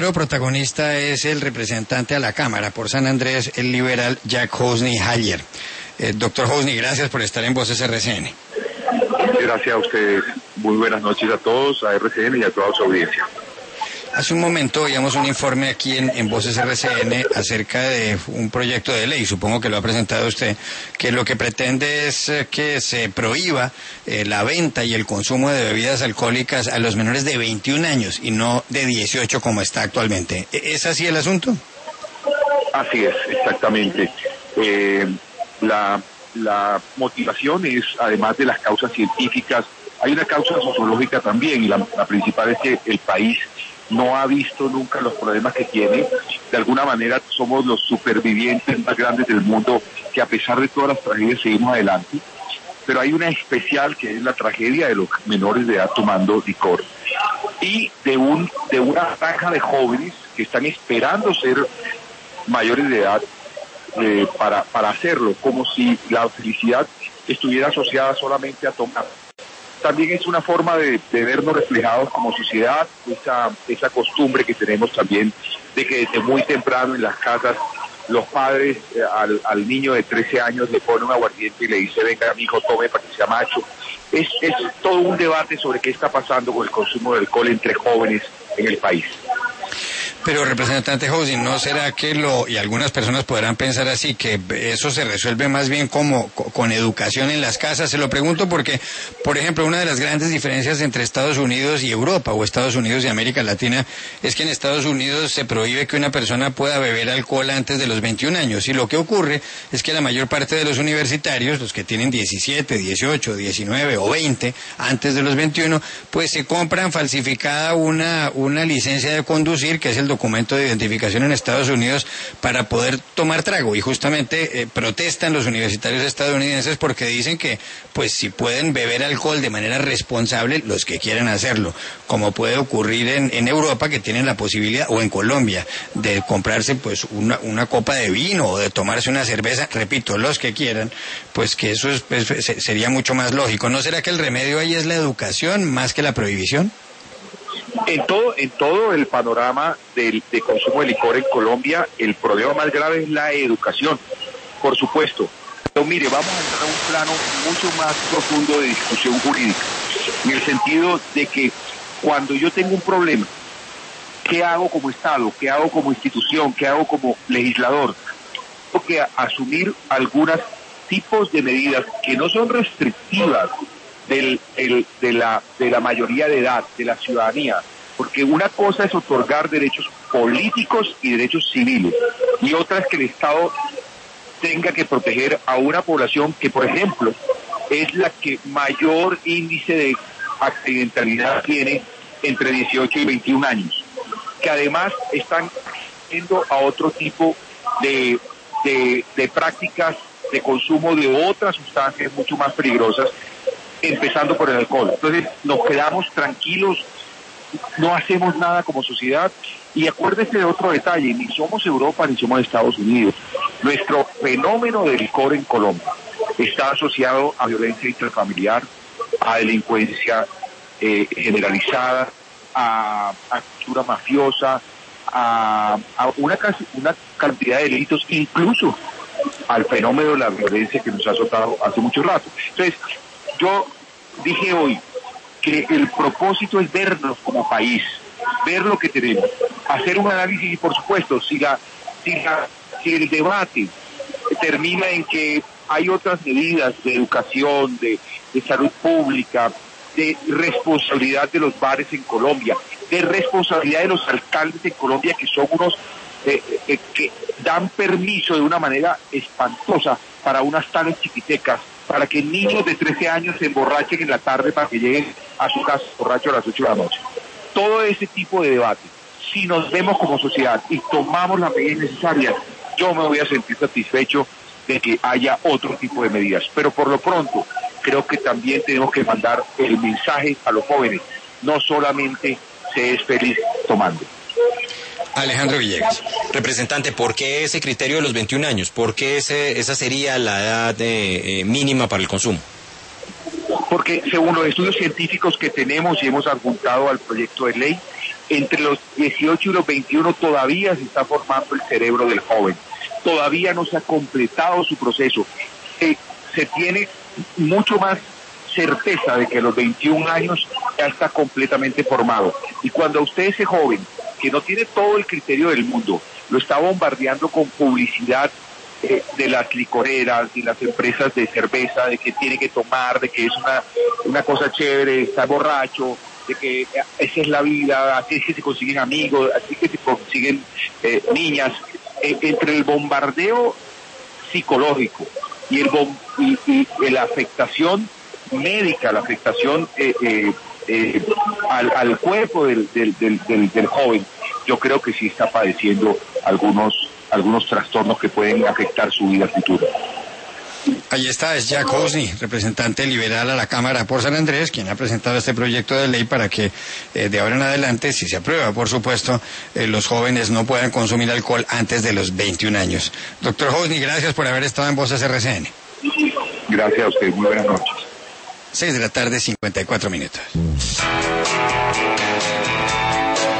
verdadero protagonista es el representante a la Cámara por San Andrés, el liberal Jack Hosni Haller. Doctor Hosni, gracias por estar en Voces RCN. Gracias a ustedes. Muy buenas noches a todos, a RCN y a toda su audiencia. Hace un momento oíamos un informe aquí en Voces RCN acerca de un proyecto de ley, supongo que lo ha presentado usted, que lo que pretende es que se prohíba la venta y el consumo de bebidas alcohólicas a los menores de 21 años y no de 18 como está actualmente. ¿Es así el asunto? Así es, exactamente. La motivación es, además de las causas científicas, hay una causa sociológica también, y la principal es que el país no ha visto nunca los problemas que tiene. De alguna manera somos los supervivientes más grandes del mundo, que a pesar de todas las tragedias seguimos adelante. Pero hay una especial, que es la tragedia de los menores de edad tomando licor, y de una franja de jóvenes que están esperando ser mayores de edad para hacerlo, como si la felicidad estuviera asociada solamente a tomar. También es una forma de vernos reflejados como sociedad, esa costumbre que tenemos también de que desde muy temprano en las casas los padres al niño de 13 años le ponen un aguardiente y le dice: venga, mi hijo, tome para que sea macho. Es todo un debate sobre qué está pasando con el consumo de alcohol entre jóvenes en el país. Pero, representante Hosni, ¿no será que y algunas personas podrán pensar así, que eso se resuelve más bien como con educación en las casas? Se lo pregunto porque, por ejemplo, una de las grandes diferencias entre Estados Unidos y Europa, o Estados Unidos y América Latina, es que en Estados Unidos se prohíbe que una persona pueda beber alcohol antes de los 21 años, y lo que ocurre es que la mayor parte de los universitarios, los que tienen 17, 18, 19 o 20, antes de los 21, pues se compran falsificada una licencia de conducir, que es el documento de identificación en Estados Unidos, para poder tomar trago, y justamente protestan los universitarios estadounidenses porque dicen que pues si pueden beber alcohol de manera responsable, los que quieran hacerlo, como puede ocurrir en Europa, que tienen la posibilidad, o en Colombia, de comprarse pues una copa de vino o de tomarse una cerveza, repito, los que quieran, pues que eso sería mucho más lógico. ¿No será que el remedio ahí es la educación más que la prohibición? En todo el panorama de consumo de licor en Colombia, el problema más grave es la educación, por supuesto. Pero mire, vamos a entrar a un plano mucho más profundo de discusión jurídica, en el sentido de que cuando yo tengo un problema, ¿qué hago como Estado? ¿Qué hago como institución? ¿Qué hago como legislador? Tengo que asumir algunos tipos de medidas que no son restrictivas de la mayoría de edad, de la ciudadanía, porque una cosa es otorgar derechos políticos y derechos civiles, y otra es que el Estado tenga que proteger a una población que, por ejemplo, es la que mayor índice de accidentalidad tiene entre 18 y 21 años, que además están yendo a otro tipo de prácticas de consumo de otras sustancias mucho más peligrosas, empezando por el alcohol. Entonces nos quedamos tranquilos, no hacemos nada como sociedad. Y acuérdese de otro detalle: ni somos Europa ni somos Estados Unidos. Nuestro fenómeno de licor en Colombia está asociado a violencia intrafamiliar, a delincuencia generalizada, a cultura mafiosa, a una cantidad de delitos, incluso al fenómeno de la violencia que nos ha azotado hace mucho rato. Entonces, yo dije hoy que el propósito es vernos como país, ver lo que tenemos, hacer un análisis, y por supuesto, si el debate termina en que hay otras medidas de educación, de salud pública, de responsabilidad de los bares en Colombia, de responsabilidad de los alcaldes en Colombia, que son unos que dan permiso de una manera espantosa para unas tales chiquitecas, para que niños de 13 años se emborrachen en la tarde para que lleguen a su casa borrachos a las 8 de la noche. Todo ese tipo de debate, si nos vemos como sociedad y tomamos las medidas necesarias, yo me voy a sentir satisfecho de que haya otro tipo de medidas. Pero por lo pronto, creo que también tenemos que mandar el mensaje a los jóvenes: no solamente se es feliz tomando. Alejandro Villegas. Representante, ¿por qué ese criterio de los 21 años? ¿Por qué esa sería la edad mínima para el consumo? Porque según los estudios científicos que tenemos y hemos adjuntado al proyecto de ley, Entre los 18 y los 21 todavía se está formando el cerebro del joven, todavía no se ha completado su proceso. Se tiene mucho más certeza de que a los 21 años ya está completamente formado. Y cuando a usted, ese joven, que no tiene todo el criterio del mundo, lo está bombardeando con publicidad de las licoreras, de las empresas de cerveza, de que tiene que tomar, de que es una cosa chévere, estar borracho, de que esa es la vida, así es que se consiguen amigos, así es que se consiguen niñas. Entre el bombardeo psicológico y la afectación médica, la afectación al cuerpo del joven, yo creo que sí está padeciendo algunos trastornos que pueden afectar su vida futura. Ahí está, es Jack Hosny, representante liberal a la Cámara por San Andrés, quien ha presentado este proyecto de ley para que de ahora en adelante, si se aprueba, por supuesto, los jóvenes no puedan consumir alcohol antes de los 21 años. Doctor Hosny, gracias por haber estado en Voces RCN. Gracias a usted, muy buenas noches. 6 de la tarde, 54 minutos.